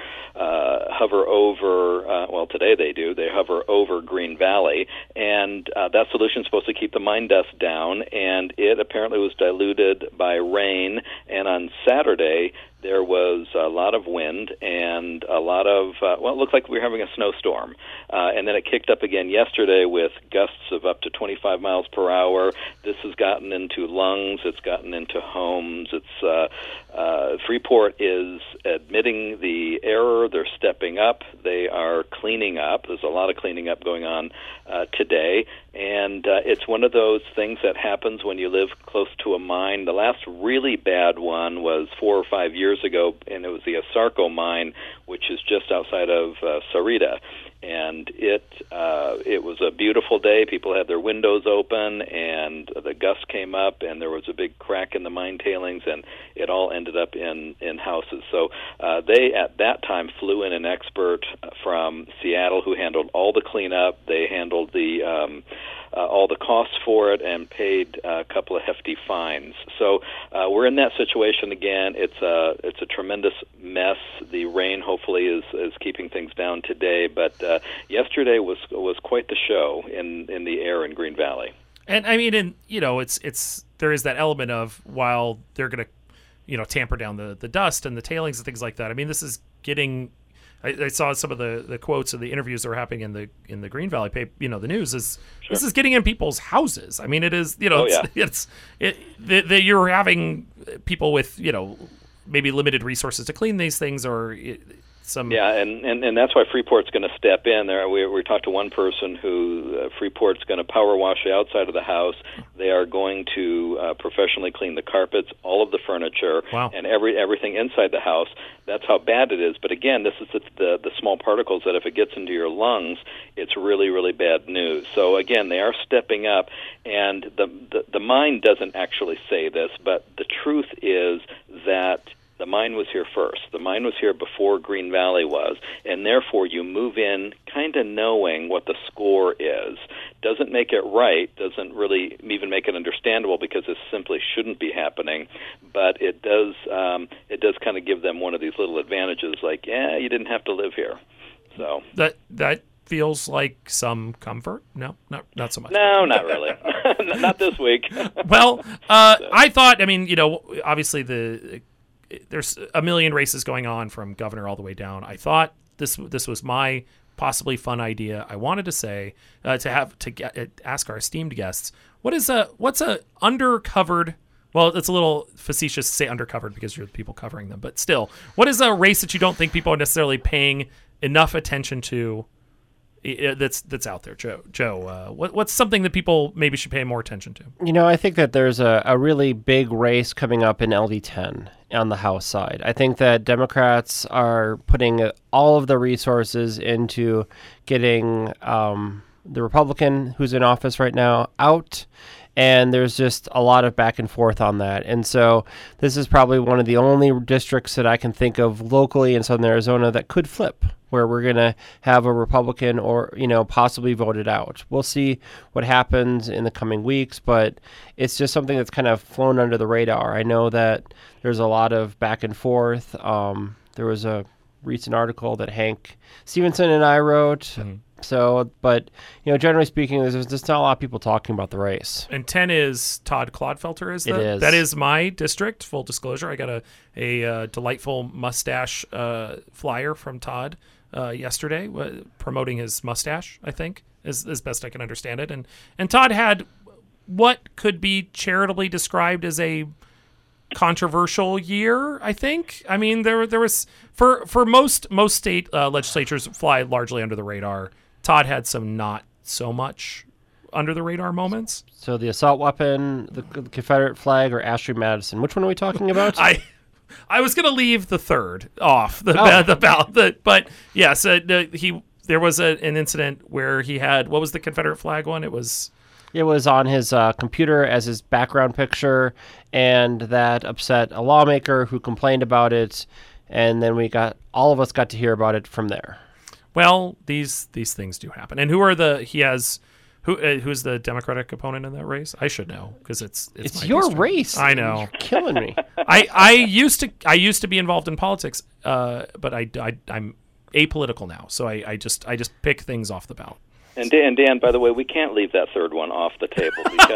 over. Well, today they do. They hover over Green Valley, and that solution is supposed to keep the mine dust down. And it apparently was diluted by rain. And on Saturday, there was a lot of wind and a lot of, it looked like we were having a snowstorm. And then it kicked up again yesterday with gusts of up to 25 miles per hour. This has gotten into lungs. It's gotten into homes. Freeport is admitting the error. They're stepping up. They are cleaning up. There's a lot of cleaning up going on today. And it's one of those things that happens when you live close to a mine. The last really bad one was 4 or 5 years ago, and it was the Asarco mine, which is just outside of Sarita. And it was a beautiful day. People had their windows open, and the gust came up, and there was a big crack in the mine tailings, and it all ended up in houses. So they, at that time, flew in an expert from Seattle who handled all the cleanup. They handled all the costs for it and paid a couple of hefty fines. So we're in that situation again. It's a tremendous mess. The rain hopefully is keeping things down today, but yesterday was quite the show in the air in Green Valley. And I mean, it's there is that element of, while they're going to tamper down the dust and the tailings and things like that. I mean, this is getting. I saw some of the quotes of the interviews that were happening in the Green Valley paper. The news is This is getting in people's houses. I mean, it is. You're having people with maybe limited resources to clean these things, or some. Yeah, and that's why Freeport's going to step in. There, we talked to one person who Freeport's going to power wash the outside of the house. They are going to professionally clean the carpets, all of the furniture, and everything inside the house. That's how bad it is. But again, this is the small particles that if it gets into your lungs, it's really, really bad news. So again, they are stepping up, and the mine doesn't actually say this, but the truth is that The mine was here first. The mine was here before Green Valley was, and therefore you move in kind of knowing what the score is. Doesn't make it right, doesn't really even make it understandable because this simply shouldn't be happening, but it does kind of give them one of these little advantages, like, yeah, you didn't have to live here. So that feels like some comfort. No, not so much. No, not really. Not this week. Well, I thought, I mean, obviously there's a million races going on from governor all the way down. I thought this was my possibly fun idea. I wanted to say ask our esteemed guests, what's a undercovered. Well, it's a little facetious to say undercovered because you're the people covering them, but still, what is a race that you don't think people are necessarily paying enough attention to? That's out there, Joe. What's something that people maybe should pay more attention to? I think that there's a really big race coming up in LD10 on the House side. I think that Democrats are putting all of the resources into getting the Republican who's in office right now out, and there's just a lot of back and forth on that. And so this is probably one of the only districts that I can think of locally in Southern Arizona that could flip, where we're going to have a Republican or, possibly voted out. We'll see what happens in the coming weeks, but it's just something that's kind of flown under the radar. I know that there's a lot of back and forth. There was a recent article that Hank Stevenson and I wrote. Mm-hmm. So, but, generally speaking, there's just not a lot of people talking about the race. And 10 is Todd Clodfelter, It is. That is my district, full disclosure. I got a delightful mustache flyer from Todd yesterday promoting his mustache, I think, as best I can understand it. And Todd had what could be charitably described as a controversial year, I think. I mean, there was, for most state legislatures fly largely under the radar. Todd had some not so much under the radar moments. So the assault weapon, the Confederate flag, or Ashley Madison. Which one are we talking about? I was going to leave the third off the ballot, but yes, there was an incident where he had, what was the Confederate flag one? It was on his computer as his background picture, and that upset a lawmaker who complained about it, and then all of us got to hear about it from there. Well, these things do happen. And who's the Democratic opponent in that race? I should know because it's your district. Race. I know. You're killing me. I used to be involved in politics, but I'm apolitical now. So I just pick things off the ballot. And Dan, by the way, we can't leave that third one off the table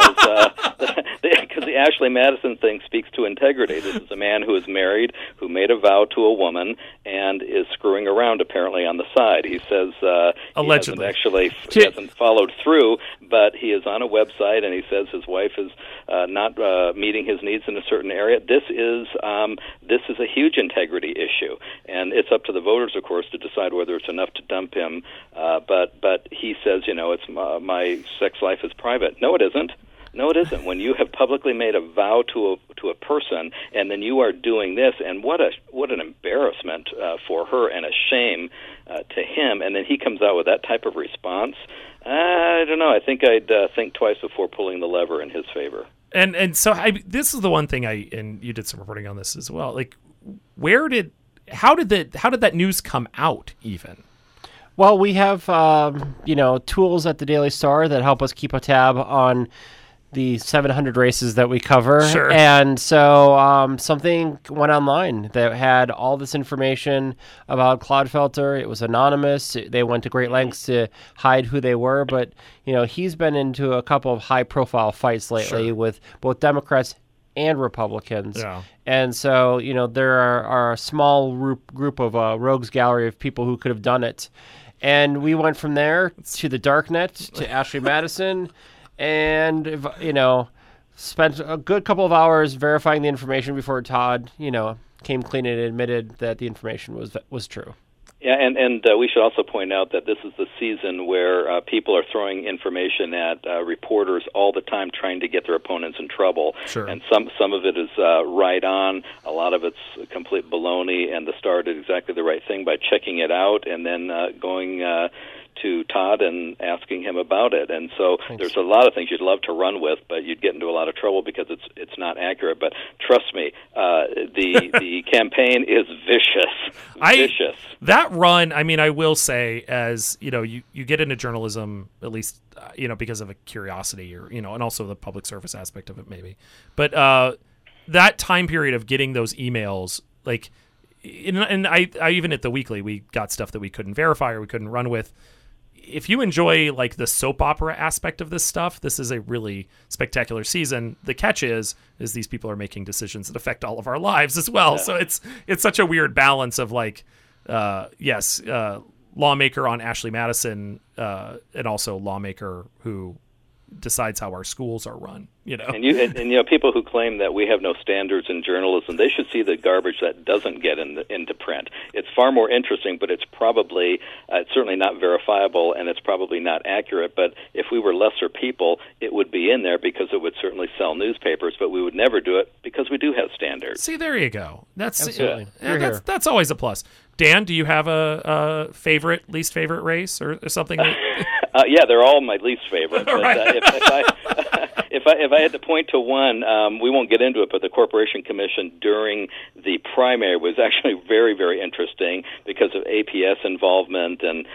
because the Ashley Madison thing speaks to integrity. This is a man who is married, who made a vow to a woman, and is screwing around apparently on the side. He says allegedly he hasn't followed through, but he is on a website and he says his wife is not meeting his needs in a certain area. This is a huge integrity issue, and it's up to the voters, of course, to decide whether it's enough to dump him. But he says, it's my sex life is private. No, it isn't. No, it isn't. When you have publicly made a vow to a person, and then you are doing this, and what an embarrassment for her, and a shame to him, and then he comes out with that type of response. I don't know. I think I'd think twice before pulling the lever in his favor. And so this is the one thing and you did some reporting on this as well. Like, how did that news come out even? Well, we have tools at the Daily Star that help us keep a tab on the 700 races that we cover. Sure. And so something went online that had all this information about Clodfelter. It was anonymous. They went to great lengths to hide who they were. But, he's been into a couple of high-profile fights lately with both Democrats and Republicans. Yeah. And so, there are a small group of rogues gallery of people who could have done it. And we went from there to the darknet, to Ashley Madison, and, spent a good couple of hours verifying the information before Todd, came clean and admitted that the information was true. Yeah, and we should also point out that this is the season where people are throwing information at reporters all the time, trying to get their opponents in trouble. Sure. And some of it is right on, a lot of it's complete baloney, and the Star did exactly the right thing by checking it out and then going to Todd and asking him about it. And so there's a lot of things you'd love to run with, but you'd get into a lot of trouble because it's not accurate. But trust me, the campaign is vicious. That run, I mean, I will say, as you know, you get into journalism at least because of a curiosity, or and also the public service aspect of it maybe. But that time period of getting those emails, like, and I even at the Weekly, we got stuff that we couldn't verify or we couldn't run with. If you enjoy like the soap opera aspect of this stuff, this is a really spectacular season. The catch is these people are making decisions that affect all of our lives as well. Yeah. So it's such a weird balance of like, lawmaker on Ashley Madison, and also lawmaker who decides how our schools are run. And people who claim that we have no standards in journalism, they should see the garbage that doesn't get into print. It's far more interesting, but it's probably it's certainly not verifiable, and it's probably not accurate. But if we were lesser people, it would be in there because it would certainly sell newspapers. But we would never do it because we do have standards. See, there you go. That's absolutely. That's always a plus. Dan, do you have a least favorite race or something? Yeah, they're all my least favorite. But right. If I had to point to one, we won't get into it, but the Corporation Commission during the primary was actually very, very interesting because of APS involvement and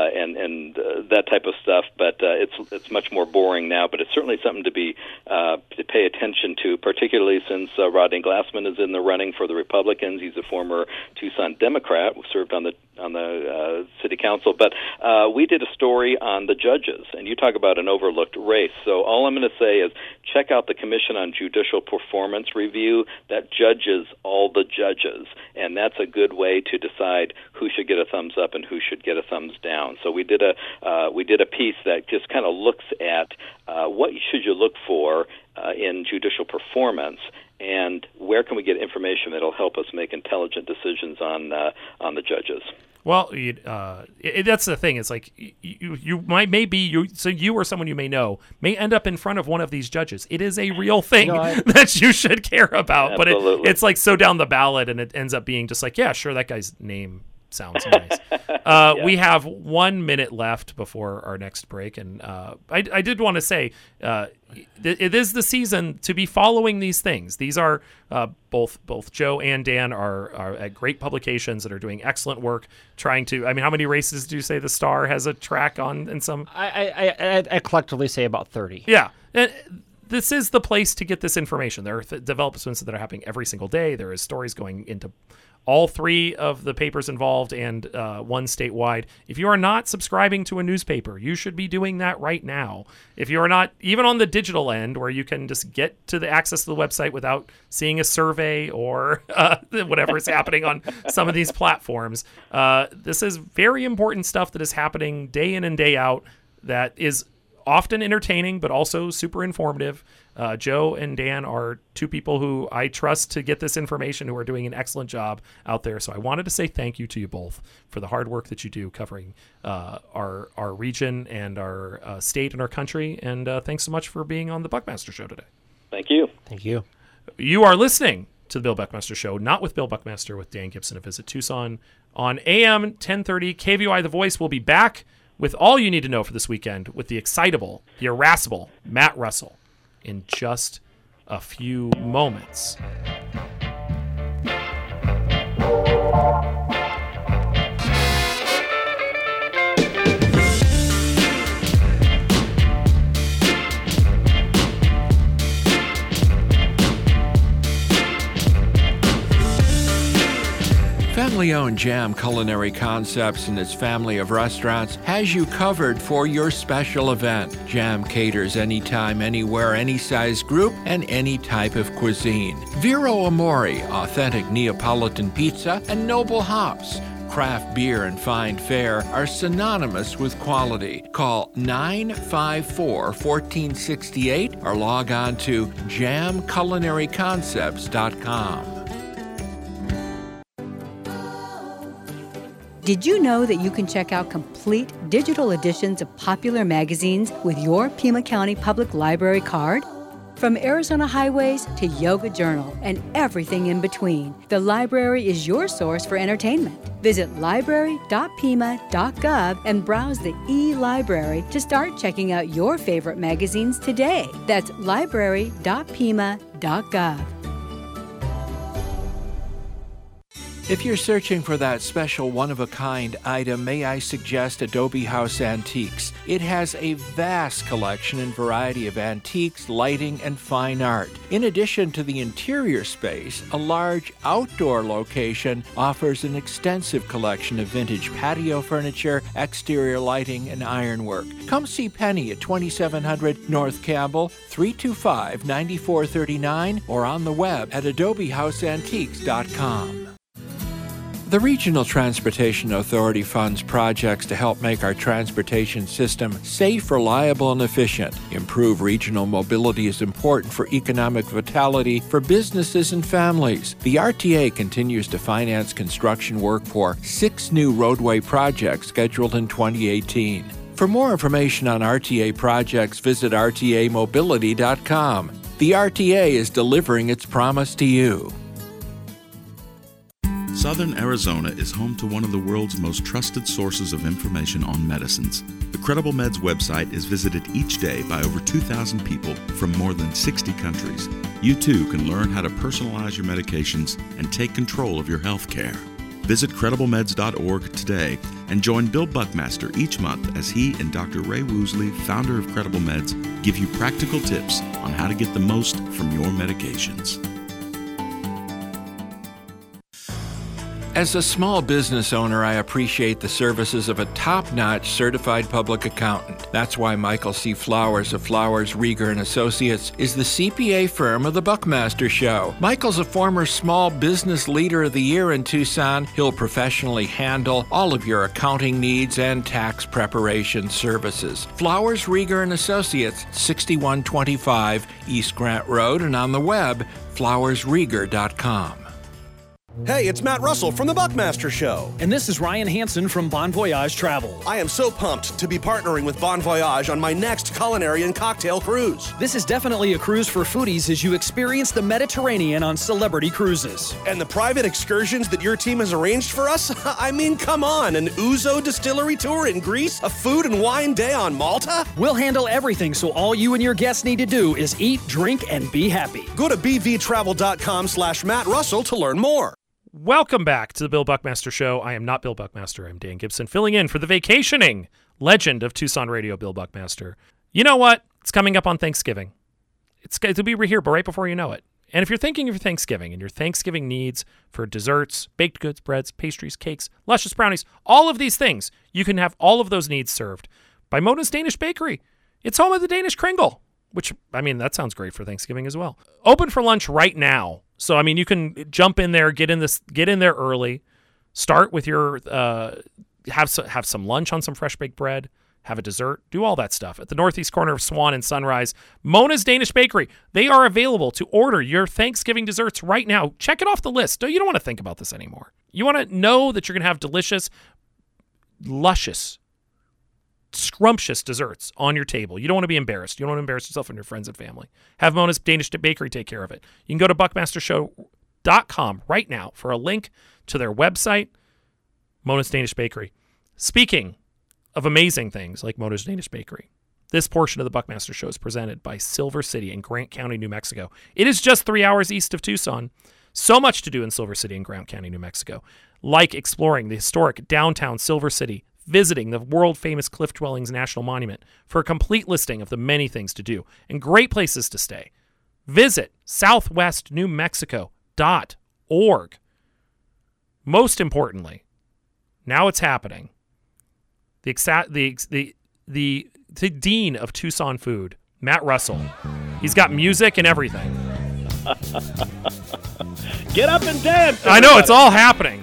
that type of stuff. But it's much more boring now. But it's certainly something to pay attention to, particularly since Rodney Glassman is in the running for the Republicans. He's a former Tucson Democrat who served on the city council. But we did a story on the judges, and you talk about an overlooked race. So all I'm going to say is check out the Commission on Judicial Performance Review that judges all the judges, and that's a good way to decide who should get a thumbs up and who should get a thumbs down. So we did a piece that just kind of looks at what should you look for in judicial performance, and where can we get information that'll help us make intelligent decisions on the judges. Well, that's the thing. It's like so you or someone you may know may end up in front of one of these judges. It is a real thing that you should care about. Absolutely. But it's like so down the ballot, and it ends up being just like, yeah, sure, that guy's name sounds nice. Yeah. We have 1 minute left before our next break, and I did want to say it is the season to be following these things. These are both Joe and Dan are at great publications that are doing excellent work trying to. I mean, how many races do you say the Star has a track on? In some, I collectively say about 30. Yeah. This is the place to get this information. There are developments that are happening every single day. There is stories going into all three of the papers involved and one statewide. If you are not subscribing to a newspaper, you should be doing that right now. If you are not, even on the digital end, where you can just get to the access to the website without seeing a survey or whatever is happening on some of these platforms, this is very important stuff that is happening day in and day out that is often entertaining, but also super informative. Joe and Dan are two people who I trust to get this information, who are doing an excellent job out there. So I wanted to say thank you to you both for the hard work that you do covering our region and our state and our country. And thanks so much for being on the Buckmaster Show today. Thank you. Thank you. You are listening to the Bill Buckmaster Show, not with Bill Buckmaster, with Dan Gibson of Visit Tucson on AM 1030 KVOI The Voice. We'll be back with all you need to know for this weekend with the excitable, the irascible Matt Russell in just a few moments. Family-owned Jam Culinary Concepts and its family of restaurants has you covered for your special event. Jam caters anytime, anywhere, any size group, and any type of cuisine. Vero Amore, authentic Neapolitan pizza, and Noble Hops. Craft beer and fine fare are synonymous with quality. Call 954-1468 or log on to jamculinaryconcepts.com. Did you know that you can check out complete digital editions of popular magazines with your Pima County Public Library card? From Arizona Highways to Yoga Journal and everything in between, the library is your source for entertainment. Visit library.pima.gov and browse the e-library to start checking out your favorite magazines today. That's library.pima.gov. If you're searching for that special one-of-a-kind item, may I suggest Adobe House Antiques. It has a vast collection and variety of antiques, lighting, and fine art. In addition to the interior space, a large outdoor location offers an extensive collection of vintage patio furniture, exterior lighting, and ironwork. Come see Penny at 2700 North Campbell, 325-9439, or on the web at adobehouseantiques.com. The Regional Transportation Authority funds projects to help make our transportation system safe, reliable, and efficient. Improve regional mobility is important for economic vitality for businesses and families. The RTA continues to finance construction work for 6 new roadway projects scheduled in 2018. For more information on RTA projects, visit rtamobility.com. The RTA is delivering its promise to you. Southern Arizona is home to one of the world's most trusted sources of information on medicines. The Credible Meds website is visited each day by over 2,000 people from more than 60 countries. You too can learn how to personalize your medications and take control of your health care. Visit CredibleMeds.org today and join Bill Buckmaster each month as he and Dr. Ray Woosley, founder of Credible Meds, give you practical tips on how to get the most from your medications. As a small business owner, I appreciate the services of a top-notch certified public accountant. That's why Michael C. Flowers of Flowers, Rieger & Associates is the CPA firm of the Buckmaster Show. Michael's a former Small Business Leader of the Year in Tucson. He'll professionally handle all of your accounting needs and tax preparation services. Flowers, Rieger & Associates, 6125 East Grant Road, and on the web, flowersrieger.com. Hey, it's Matt Russell from the Buckmaster Show. And this is Ryan Hansen from Bon Voyage Travel. I am so pumped to be partnering with Bon Voyage on my next culinary and cocktail cruise. This is definitely a cruise for foodies as you experience the Mediterranean on celebrity cruises. And the private excursions that your team has arranged for us? I mean, come on, an Ouzo distillery tour in Greece? A food and wine day on Malta? We'll handle everything, so all you and your guests need to do is eat, drink, and be happy. Go to bvtravel.com/Matt Russell to learn more. Welcome back to the Bill Buckmaster Show. I am not Bill Buckmaster. I'm Dan Gibson, filling in for the vacationing legend of Tucson radio, Bill Buckmaster. You know what? It's coming up on Thanksgiving. It's going to be here, but right before you know it. And if you're thinking of your Thanksgiving and your Thanksgiving needs for desserts, baked goods, breads, pastries, cakes, luscious brownies, all of these things, you can have all of those needs served by Mona's Danish Bakery. It's home of the Danish Kringle, which, I mean, that sounds great for Thanksgiving as well. Open for lunch right now. So, I mean, you can jump in there, get in there early, start with your, have some lunch on some fresh baked bread, have a dessert, do all that stuff. At the northeast corner of Swan and Sunrise, Mona's Danish Bakery. They are available to order your Thanksgiving desserts right now. Check it off the list. You don't want to think about this anymore. You want to know that you're going to have delicious, luscious, scrumptious desserts on your table. You don't want to be embarrassed. You don't want to embarrass yourself and your friends and family. Have Mona's Danish Bakery take care of it. You can go to buckmastershow.com right now for a link to their website, Mona's Danish Bakery. Speaking of amazing things like Mona's Danish Bakery, this portion of the Buckmaster Show is presented by Silver City in Grant County, New Mexico. It is just 3 hours east of Tucson. So much to do in Silver City in Grant County, New Mexico, like exploring the historic downtown Silver City, visiting the world-famous Cliff Dwellings National Monument for a complete listing of the many things to do and great places to stay. Visit southwestnewmexico.org. Most importantly, now it's happening. The dean of Tucson Food, Matt Russell, he's got music and everything. Get up and dance! I know, it's all happening.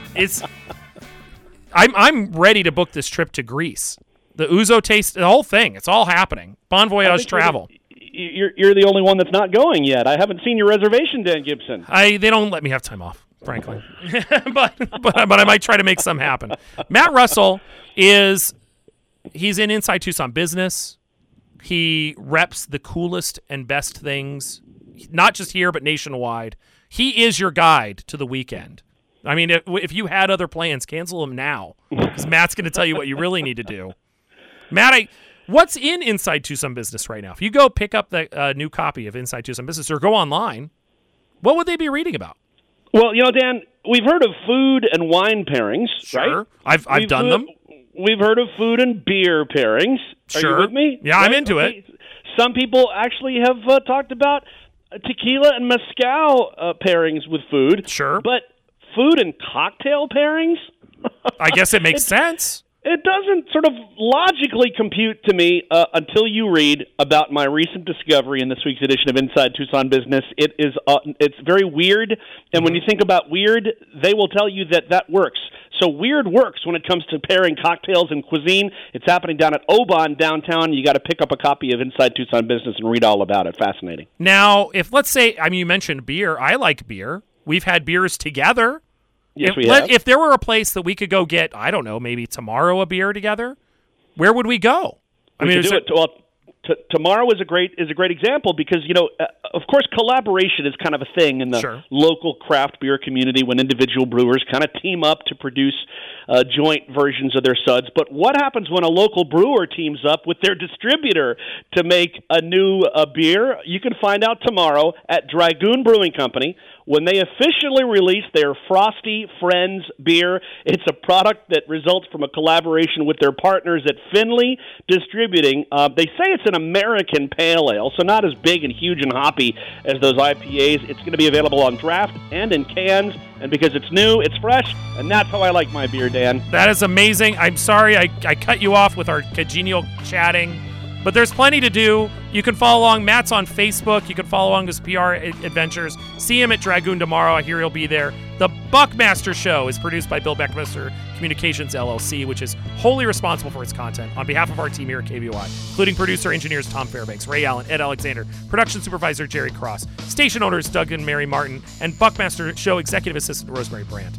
I'm ready to book this trip to Greece. The Ouzo taste, the whole thing, it's all happening. Bon Voyage Travel. You're the only one that's not going yet. I haven't seen your reservation, Dan Gibson. They don't let me have time off, frankly. but I might try to make some happen. Matt Russell he's in Inside Tucson Business, He reps the coolest and best things, not just here, but nationwide. He is your guide to the weekend. I mean, if you had other plans, cancel them now, because Matt's going to tell you what you really need to do. Matt, what's in Inside Tucson Business right now? If you go pick up the new copy of Inside Tucson Business or go online, what would they be reading about? Well, Dan, we've heard of food and wine pairings, sure. right? I've done them. We've heard of food and beer pairings. Sure. Are you with me? Yeah, right? I'm into it. Some people actually have talked about tequila and mezcal pairings with food. Sure. But food and cocktail pairings? I guess it makes sense. It doesn't sort of logically compute to me until you read about my recent discovery in this week's edition of Inside Tucson Business. It's very weird, and when you think about weird, they will tell you that works. So weird works when it comes to pairing cocktails and cuisine. It's happening down at Oban downtown. You got to pick up a copy of Inside Tucson Business and read all about it. Fascinating. Now, let's say, you mentioned beer. I like beer. We've had beers together. Yes, we have. If there were a place that we could go get, I don't know, maybe tomorrow a beer together, where would we go? Tomorrow is a great example because, of course, collaboration is kind of a thing in the local craft beer community when individual brewers kind of team up to produce joint versions of their suds. But what happens when a local brewer teams up with their distributor to make a new beer? You can find out tomorrow at Dragoon Brewing Company when they officially release their Frosty Friends beer. It's a product that results from a collaboration with their partners at Finley Distributing. They say it's an American pale ale, so not as big and huge and hoppy as those IPAs. It's going to be available on draft and in cans, and because it's new, it's fresh, and that's how I like my beer, Dan. That is amazing. I'm sorry I cut you off with our congenial chatting, but there's plenty to do. You can follow along. Matt's on Facebook. You can follow along his PR adventures. See him at Dragoon tomorrow. I hear he'll be there. The Buckmaster Show is produced by Bill Buckmaster Communications, LLC, which is wholly responsible for its content on behalf of our team here at KBOI, including producer engineers Tom Fairbanks, Ray Allen, Ed Alexander, production supervisor Jerry Cross, station owners Doug and Mary Martin, and Buckmaster Show executive assistant Rosemary Brandt.